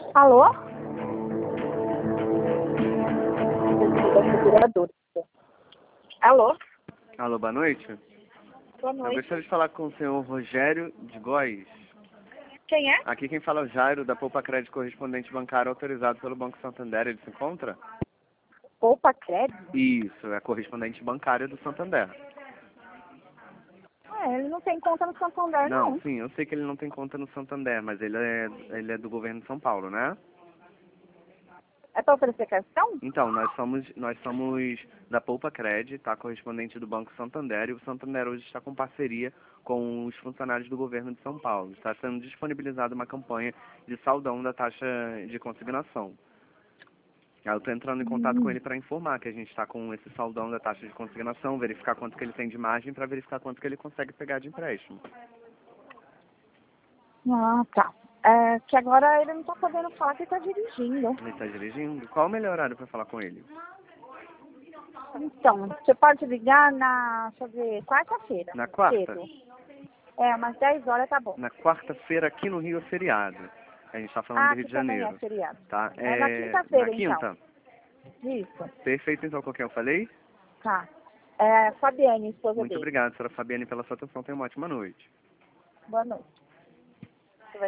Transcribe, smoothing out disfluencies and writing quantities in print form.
Alô? Alô? Alô, boa noite. Boa Eu noite. gostaria de falar com o senhor Rogério de Góes. Quem é? Aqui quem fala é o Jairo, da Poupa Crédito Correspondente Bancário autorizado pelo Banco Santander. Ele se encontra? Poupa Crédito? Isso, é correspondente bancário do Santander. Ele não tem conta no Santander, Não, não. sim, eu sei que ele não tem conta no Santander, mas ele é do governo de São Paulo, né? É para oferecer questão? Então, nós somos da Poupa Crédito, tá? Correspondente do Banco Santander, e o Santander hoje está com parceria com os funcionários do governo de São Paulo. Está sendo disponibilizada uma campanha de saldão da taxa de consignação. Aí eu estou entrando em contato com ele para informar que a gente está com esse saldão da taxa de consignação, verificar quanto que ele tem de margem para verificar quanto que ele consegue pegar de empréstimo. Ah, tá. Que agora ele não tá podendo falar que ele tá dirigindo. Ele está dirigindo? Qual o melhor horário para falar com ele? Então, você pode ligar deixa eu ver, quarta-feira. Na quarta? Cedo. Umas 10 horas tá bom. Na quarta-feira aqui no Rio é feriado. A gente está falando do Rio Aqui de também é Janeiro. feriado. Tá? É na Na quinta-feira, então. quinta? Isso. Perfeito, então, com quem eu falei? Tá. Fabiane, esposa Muito dele. obrigado, senhora Fabiane, pela sua atenção. Tenha uma ótima noite. Boa noite.